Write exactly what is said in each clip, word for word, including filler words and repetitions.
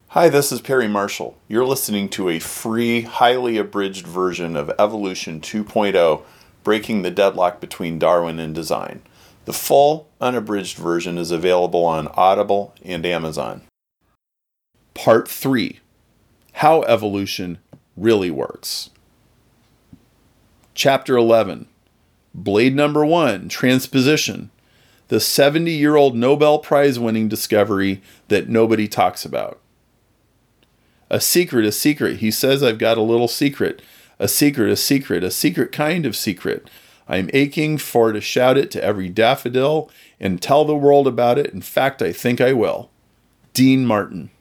Hi, this is Perry Marshall. You're listening to a free, highly abridged version of Evolution two point oh, Breaking the Deadlock Between Darwin and Design. The full, unabridged version is available on Audible and Amazon. Part three. How Evolution Really Works. Chapter eleven. Blade Number one, Transposition. The seventy-year-old Nobel Prize-winning discovery that nobody talks about. A secret, a secret. He says I've got a little secret. A secret, a secret, a secret kind of secret. I'm aching for to shout it to every daffodil and tell the world about it. In fact, I think I will. Dean Martin.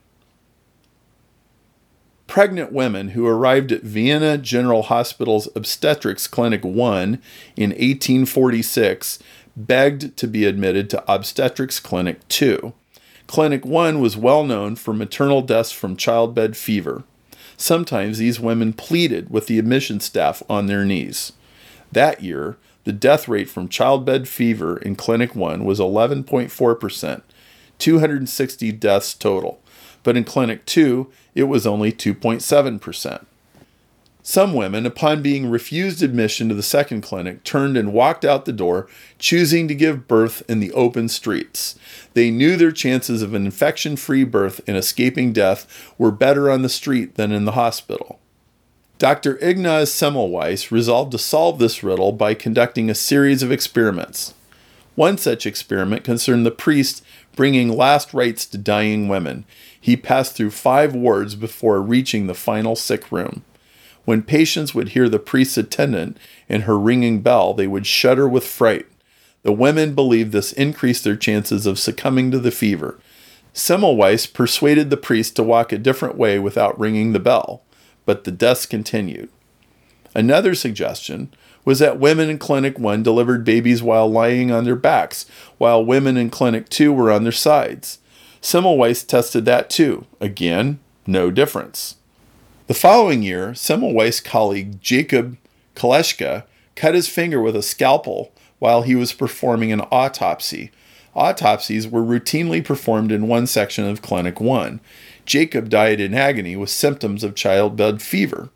Pregnant women who arrived at Vienna General Hospital's Obstetrics Clinic one in eighteen forty-six begged to be admitted to Obstetrics Clinic two. Clinic one was well known for maternal deaths from childbed fever. Sometimes these women pleaded with the admission staff on their knees. That year, the death rate from childbed fever in Clinic one was eleven point four percent, two hundred sixty deaths total, but in Clinic two, it was only two point seven percent. Some women, upon being refused admission to the second clinic, turned and walked out the door, choosing to give birth in the open streets. They knew their chances of an infection-free birth and escaping death were better on the street than in the hospital. Doctor Ignaz Semmelweis resolved to solve this riddle by conducting a series of experiments. One such experiment concerned the priest bringing last rites to dying women. He passed through five wards before reaching the final sick room. When patients would hear the priest's attendant and her ringing bell, they would shudder with fright. The women believed this increased their chances of succumbing to the fever. Semmelweis persuaded the priest to walk a different way without ringing the bell, but the deaths continued. Another suggestion was that women in Clinic one delivered babies while lying on their backs, while women in Clinic two were on their sides. Semmelweis tested that too. Again, no difference. The following year, Semmelweis' colleague Jacob Kolleschka cut his finger with a scalpel while he was performing an autopsy. Autopsies were routinely performed in one section of Clinic one. Jacob died in agony with symptoms of childbed fever.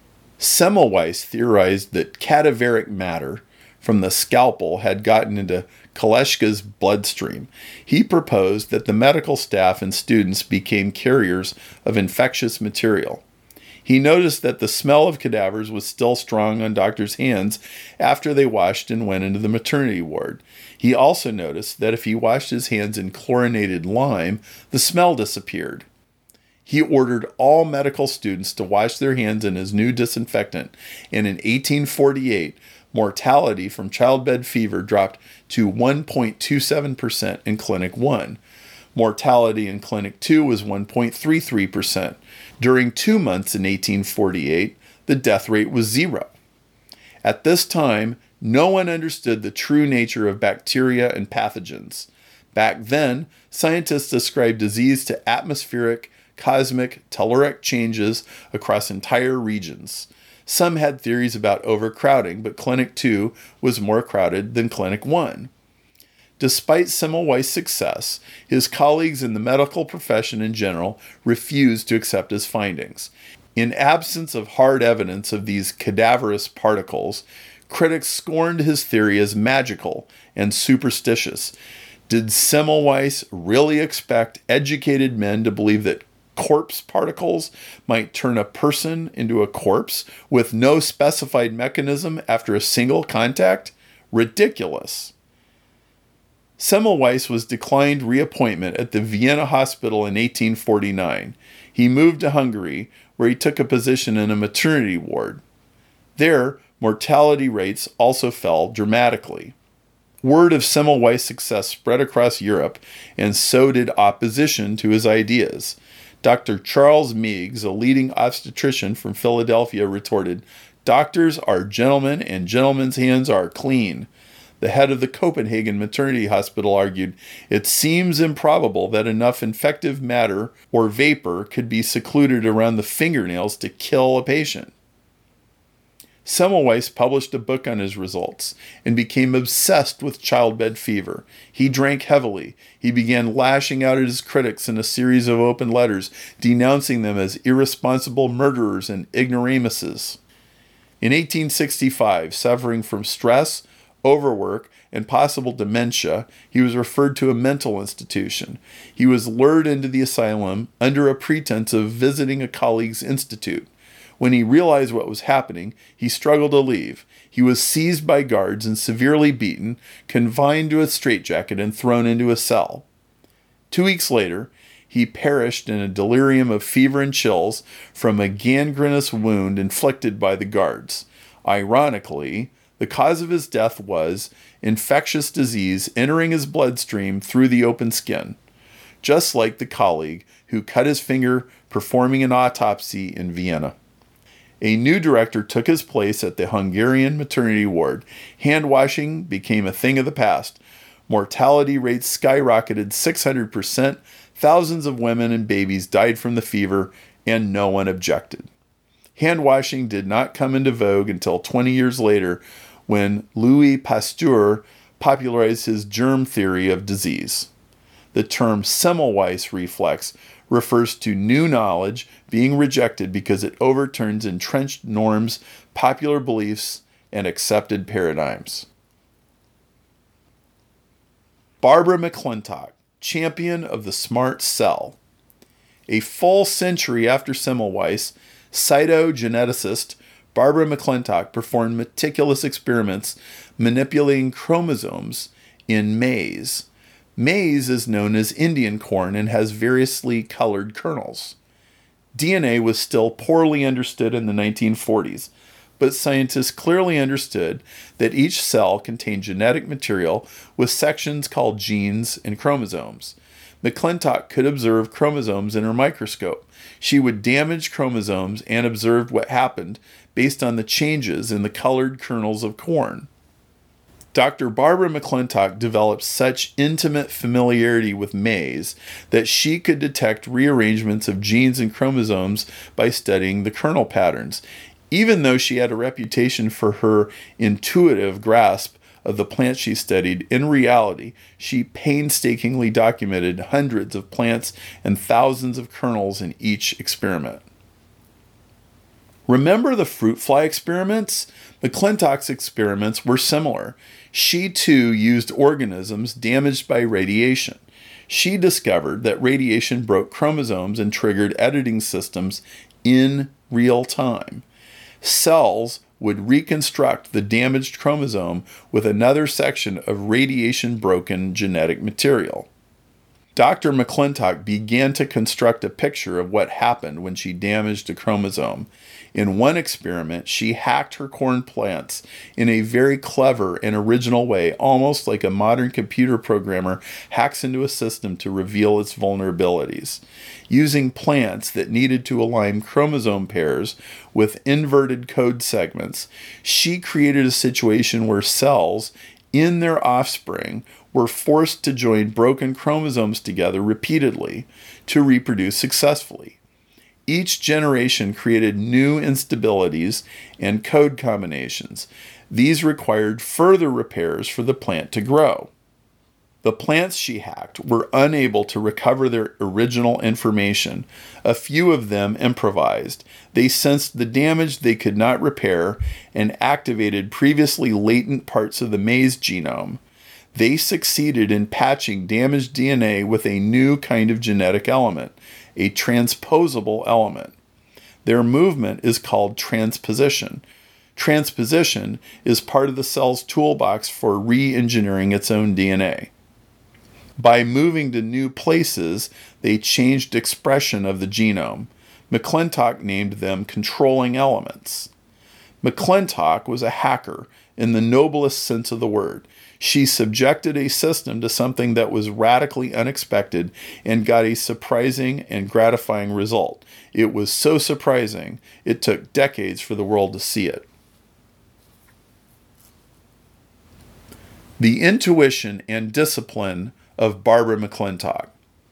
Semmelweis theorized that cadaveric matter from the scalpel had gotten into Kolleschka's bloodstream. He proposed that the medical staff and students became carriers of infectious material. He noticed that the smell of cadavers was still strong on doctors' hands after they washed and went into the maternity ward. He also noticed that if he washed his hands in chlorinated lime, the smell disappeared. He ordered all medical students to wash their hands in his new disinfectant, and in eighteen forty-eight, mortality from childbed fever dropped to one point two seven percent in Clinic one. Mortality in Clinic two was one point three three percent. During two months in eighteen forty-eight, the death rate was zero. At this time, no one understood the true nature of bacteria and pathogens. Back then, scientists ascribed disease to atmospheric, cosmic, telluric changes across entire regions. Some had theories about overcrowding, but Clinic two was more crowded than Clinic one. Despite Semmelweis' success, his colleagues in the medical profession in general refused to accept his findings. In absence of hard evidence of these cadaverous particles, critics scorned his theory as magical and superstitious. Did Semmelweis really expect educated men to believe that corpse particles might turn a person into a corpse with no specified mechanism after a single contact? Ridiculous. Semmelweis was declined reappointment at the Vienna Hospital in eighteen forty-nine. He moved to Hungary, where he took a position in a maternity ward. There, mortality rates also fell dramatically. Word of Semmelweis' success spread across Europe, and so did opposition to his ideas. Doctor Charles Meigs, a leading obstetrician from Philadelphia, retorted, "Doctors are gentlemen, and gentlemen's hands are clean." The head of the Copenhagen Maternity Hospital argued, "It seems improbable that enough infective matter or vapor could be secluded around the fingernails to kill a patient." Semmelweis published a book on his results and became obsessed with childbed fever. He drank heavily. He began lashing out at his critics in a series of open letters, denouncing them as irresponsible murderers and ignoramuses. In eighteen sixty-five, suffering from stress, overwork, and possible dementia, he was referred to a mental institution. He was lured into the asylum under a pretense of visiting a colleague's institute. When he realized what was happening, he struggled to leave. He was seized by guards and severely beaten, confined to a straitjacket, and thrown into a cell. Two weeks later, he perished in a delirium of fever and chills from a gangrenous wound inflicted by the guards. Ironically, the cause of his death was infectious disease entering his bloodstream through the open skin, just like the colleague who cut his finger performing an autopsy in Vienna. A new director took his place at the Hungarian maternity ward. Hand washing became a thing of the past. Mortality rates skyrocketed six hundred percent. Thousands of women and babies died from the fever, and no one objected. Hand washing did not come into vogue until twenty years later, when Louis Pasteur popularized his germ theory of disease. The term Semmelweis reflex refers to new knowledge being rejected because it overturns entrenched norms, popular beliefs, and accepted paradigms. Barbara McClintock, champion of the smart cell. A full century after Semmelweis, cytogeneticist Barbara McClintock performed meticulous experiments manipulating chromosomes in maize. Maize is known as Indian corn and has variously colored kernels. D N A was still poorly understood in the nineteen forties, but scientists clearly understood that each cell contained genetic material with sections called genes and chromosomes. McClintock could observe chromosomes in her microscope. She would damage chromosomes and observed what happened based on the changes in the colored kernels of corn. Doctor Barbara McClintock developed such intimate familiarity with maize that she could detect rearrangements of genes and chromosomes by studying the kernel patterns. Even though she had a reputation for her intuitive grasp of the plants she studied, in reality, she painstakingly documented hundreds of plants and thousands of kernels in each experiment. Remember the fruit fly experiments? McClintock's experiments were similar. She too used organisms damaged by radiation. She discovered that radiation broke chromosomes and triggered editing systems in real time. Cells would reconstruct the damaged chromosome with another section of radiation-broken genetic material. Doctor McClintock began to construct a picture of what happened when she damaged a chromosome. In one experiment, she hacked her corn plants in a very clever and original way, almost like a modern computer programmer hacks into a system to reveal its vulnerabilities. Using plants that needed to align chromosome pairs with inverted code segments, she created a situation where cells in their offspring were forced to join broken chromosomes together repeatedly to reproduce successfully. Each generation created new instabilities and code combinations. These required further repairs for the plant to grow. The plants she hacked were unable to recover their original information. A few of them improvised. They sensed the damage they could not repair and activated previously latent parts of the maize genome. They succeeded in patching damaged D N A with a new kind of genetic element, a transposable element. Their movement is called transposition. Transposition is part of the cell's toolbox for re-engineering its own D N A. By moving to new places, they changed expression of the genome. McClintock named them controlling elements. McClintock was a hacker in the noblest sense of the word. She subjected a system to something that was radically unexpected and got a surprising and gratifying result. It was so surprising, it took decades for the world to see it. The intuition and discipline of Barbara McClintock.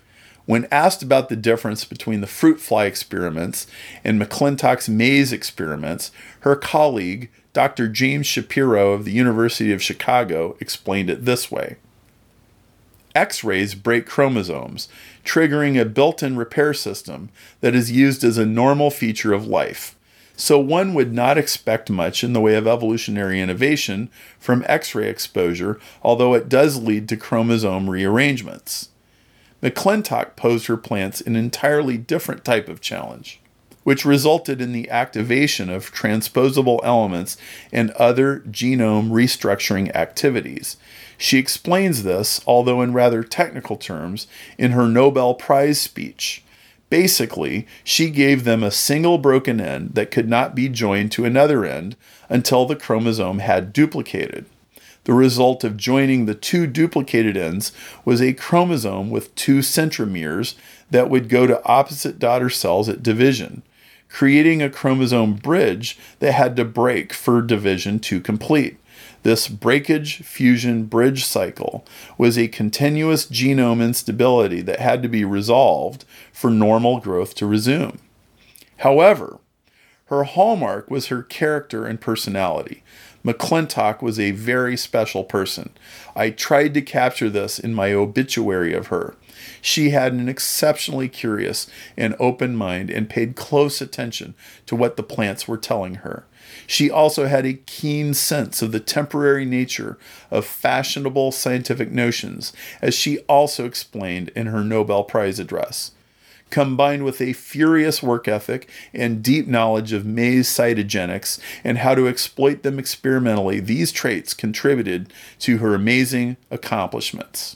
When asked about the difference between the fruit fly experiments and McClintock's maze experiments, her colleague, Doctor James Shapiro of the University of Chicago, explained it this way. X-rays break chromosomes, triggering a built-in repair system that is used as a normal feature of life. So one would not expect much in the way of evolutionary innovation from X-ray exposure, although it does lead to chromosome rearrangements. McClintock posed her plants an entirely different type of challenge, which resulted in the activation of transposable elements and other genome restructuring activities. She explains this, although in rather technical terms, in her Nobel Prize speech. Basically, she gave them a single broken end that could not be joined to another end until the chromosome had duplicated. The result of joining the two duplicated ends was a chromosome with two centromeres that would go to opposite daughter cells at division, creating a chromosome bridge that had to break for division to complete. This breakage, fusion, bridge cycle was a continuous genome instability that had to be resolved for normal growth to resume. However, her hallmark was her character and personality. McClintock was a very special person. I tried to capture this in my obituary of her. She had an exceptionally curious and open mind and paid close attention to what the plants were telling her. She also had a keen sense of the temporary nature of fashionable scientific notions, as she also explained in her Nobel Prize address. Combined with a furious work ethic and deep knowledge of maize cytogenetics and how to exploit them experimentally, these traits contributed to her amazing accomplishments.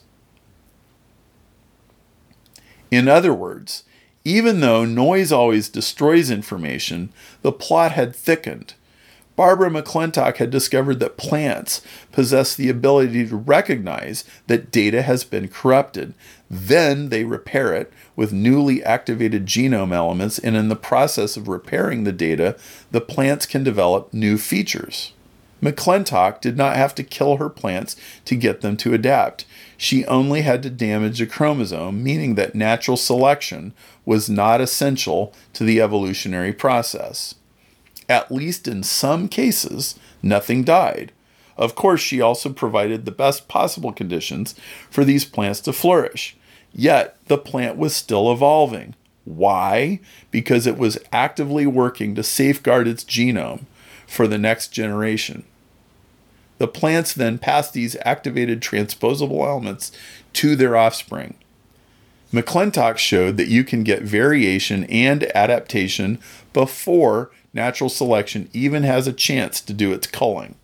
In other words, even though noise always destroys information, the plot had thickened. Barbara McClintock had discovered that plants possess the ability to recognize that data has been corrupted. Then they repair it with newly activated genome elements, and in the process of repairing the data, the plants can develop new features. McClintock did not have to kill her plants to get them to adapt. She only had to damage a chromosome, meaning that natural selection was not essential to the evolutionary process. At least in some cases, nothing died. Of course, she also provided the best possible conditions for these plants to flourish. Yet, the plant was still evolving. Why? Because it was actively working to safeguard its genome for the next generation. The plants then passed these activated transposable elements to their offspring. McClintock showed that you can get variation and adaptation before natural selection even has a chance to do its culling.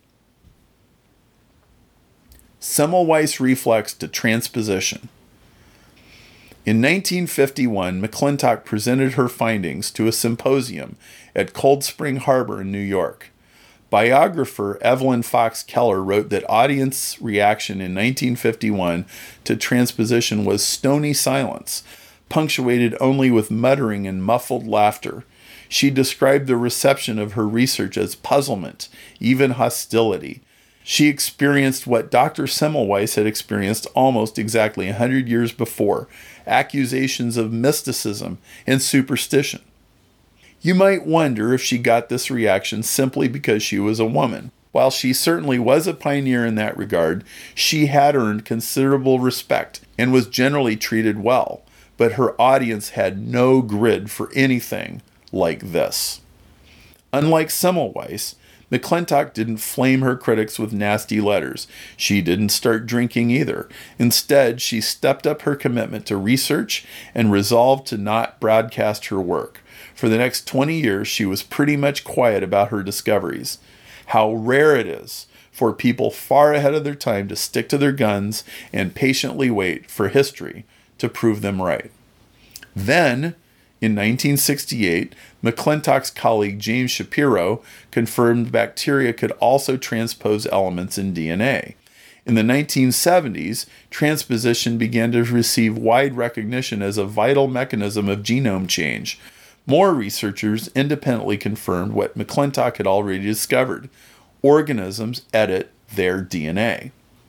Semmelweis reflex to transposition. In nineteen fifty-one, McClintock presented her findings to a symposium at Cold Spring Harbor in New York. Biographer Evelyn Fox Keller wrote that audience reaction in nineteen fifty-one to transposition was stony silence, punctuated only with muttering and muffled laughter. She described the reception of her research as puzzlement, even hostility. She experienced what Doctor Semmelweis had experienced almost exactly one hundred years before, accusations of mysticism and superstition. You might wonder if she got this reaction simply because she was a woman. While she certainly was a pioneer in that regard, she had earned considerable respect and was generally treated well, but her audience had no grid for anything like this. Unlike Semmelweis, McClintock didn't flame her critics with nasty letters. She didn't start drinking either. Instead, she stepped up her commitment to research and resolved to not broadcast her work. For the next twenty years, she was pretty much quiet about her discoveries. How rare it is for people far ahead of their time to stick to their guns and patiently wait for history to prove them right. Then, in nineteen sixty-eight, McClintock's colleague James Shapiro confirmed bacteria could also transpose elements in D N A. In the nineteen seventies, transposition began to receive wide recognition as a vital mechanism of genome change. More researchers independently confirmed what McClintock had already discovered. Organisms edit their D N A.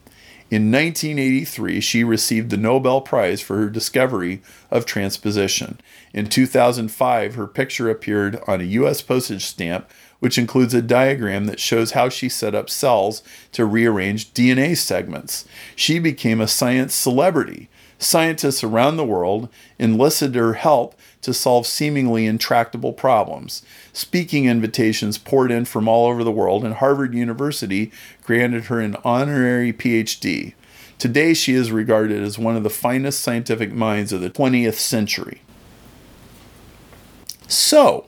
In nineteen eighty-three, she received the Nobel Prize for her discovery of transposition. In two thousand five, her picture appeared on a U S postage stamp, which includes a diagram that shows how she set up cells to rearrange D N A segments. She became a science celebrity. Scientists around the world enlisted her help to solve seemingly intractable problems. Speaking invitations poured in from all over the world, and Harvard University granted her an honorary P H D. Today, she is regarded as one of the finest scientific minds of the twentieth century. So,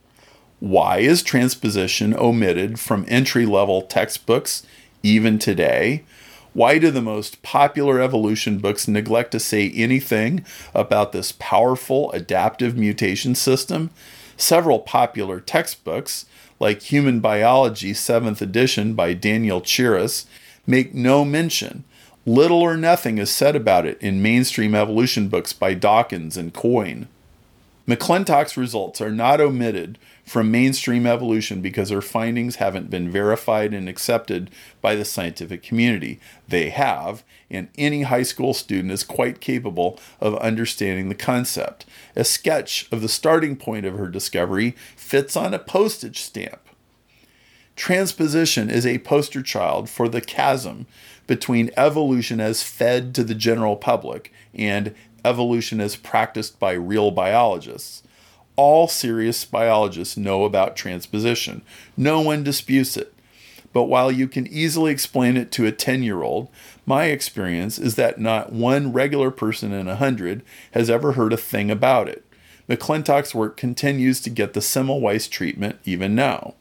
why is transposition omitted from entry-level textbooks even today? Why do the most popular evolution books neglect to say anything about this powerful adaptive mutation system? Several popular textbooks, like Human Biology seventh edition by Daniel Chiras, make no mention. Little or nothing is said about it in mainstream evolution books by Dawkins and Coyne. McClintock's results are not omitted from mainstream evolution because her findings haven't been verified and accepted by the scientific community. They have, and any high school student is quite capable of understanding the concept. A sketch of the starting point of her discovery fits on a postage stamp. Transposition is a poster child for the chasm between evolution as fed to the general public and evolution as practiced by real biologists. All serious biologists know about transposition. No one disputes it. But while you can easily explain it to a ten-year-old, my experience is that not one regular person in a hundred has ever heard a thing about it. McClintock's work continues to get the Semmelweis treatment even now.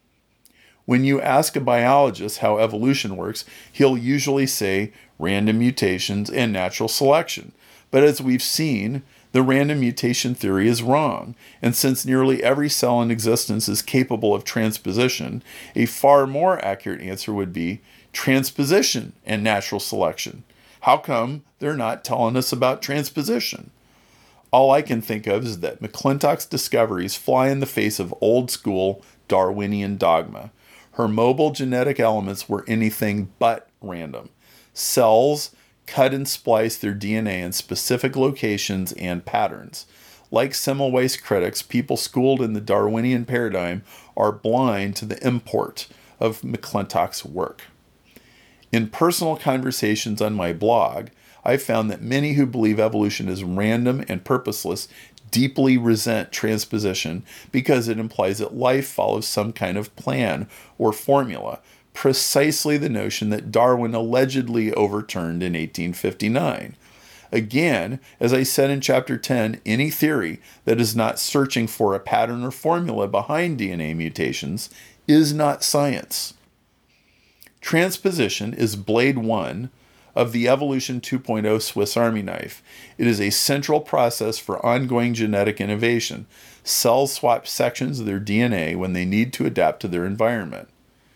When you ask a biologist how evolution works, he'll usually say random mutations and natural selection. But as we've seen, the random mutation theory is wrong, and since nearly every cell in existence is capable of transposition, a far more accurate answer would be transposition and natural selection. How come they're not telling us about transposition? All I can think of is that McClintock's discoveries fly in the face of old-school Darwinian dogma. Her mobile genetic elements were anything but random. Cells cut and splice their D N A in specific locations and patterns. Like Semmelweis critics, people schooled in the Darwinian paradigm are blind to the import of McClintock's work. In personal conversations on my blog, I've found that many who believe evolution is random and purposeless deeply resent transposition because it implies that life follows some kind of plan or formula, precisely the notion that Darwin allegedly overturned in eighteen fifty-nine. Again, as I said in Chapter ten, any theory that is not searching for a pattern or formula behind D N A mutations is not science. Transposition is blade one of the Evolution two point oh Swiss Army knife. It is a central process for ongoing genetic innovation. Cells swap sections of their D N A when they need to adapt to their environment.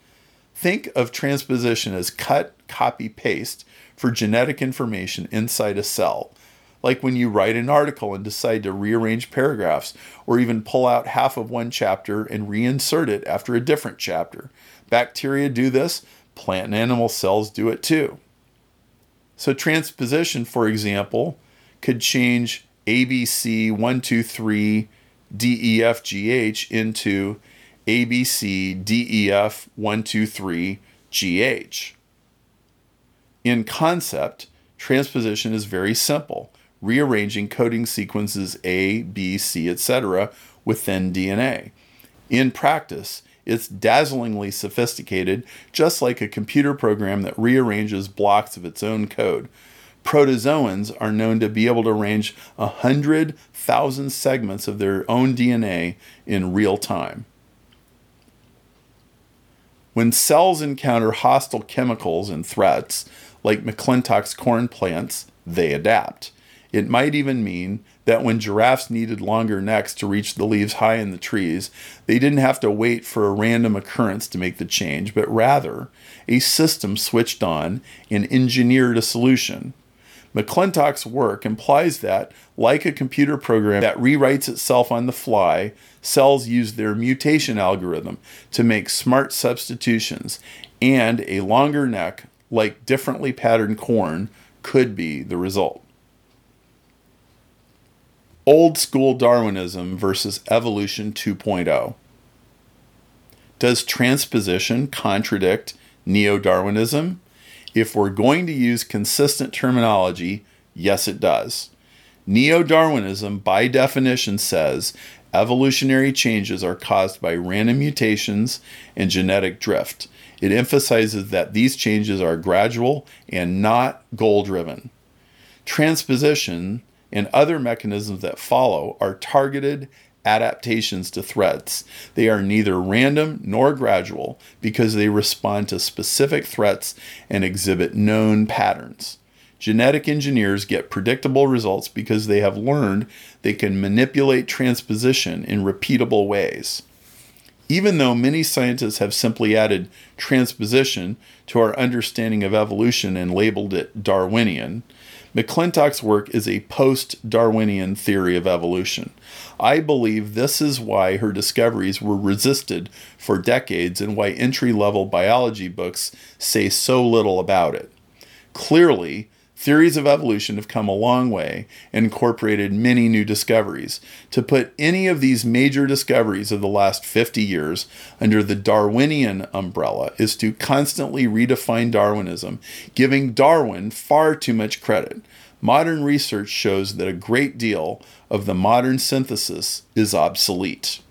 Think of transposition as cut, copy, paste for genetic information inside a cell. Like when you write an article and decide to rearrange paragraphs, or even pull out half of one chapter and reinsert it after a different chapter. Bacteria do this, plant and animal cells do it too. So transposition, for example, could change A B C one two three D E F G H into A B C D E F one two three G H. In concept, transposition is very simple, rearranging coding sequences A, B, C, et cetera within D N A. In practice, it's dazzlingly sophisticated, just like a computer program that rearranges blocks of its own code. Protozoans are known to be able to arrange one hundred thousand segments of their own D N A in real time. When cells encounter hostile chemicals and threats, like McClintock's corn plants, they adapt. It might even mean that when giraffes needed longer necks to reach the leaves high in the trees, they didn't have to wait for a random occurrence to make the change, but rather a system switched on and engineered a solution. McClintock's work implies that, like a computer program that rewrites itself on the fly, cells use their mutation algorithm to make smart substitutions, and a longer neck, like differently patterned corn, could be the result. Old school Darwinism versus evolution two point oh. Does transposition contradict neo-Darwinism? If we're going to use consistent terminology, yes, it does. Neo-Darwinism, by definition, says evolutionary changes are caused by random mutations and genetic drift. It emphasizes that these changes are gradual and not goal-driven. Transposition and other mechanisms that follow are targeted adaptations to threats. They are neither random nor gradual because they respond to specific threats and exhibit known patterns. Genetic engineers get predictable results because they have learned they can manipulate transposition in repeatable ways. Even though many scientists have simply added transposition to our understanding of evolution and labeled it Darwinian, McClintock's work is a post-Darwinian theory of evolution. I believe this is why her discoveries were resisted for decades and why entry-level biology books say so little about it. Clearly, theories of evolution have come a long way and incorporated many new discoveries. To put any of these major discoveries of the last fifty years under the Darwinian umbrella is to constantly redefine Darwinism, giving Darwin far too much credit. Modern research shows that a great deal of the modern synthesis is obsolete.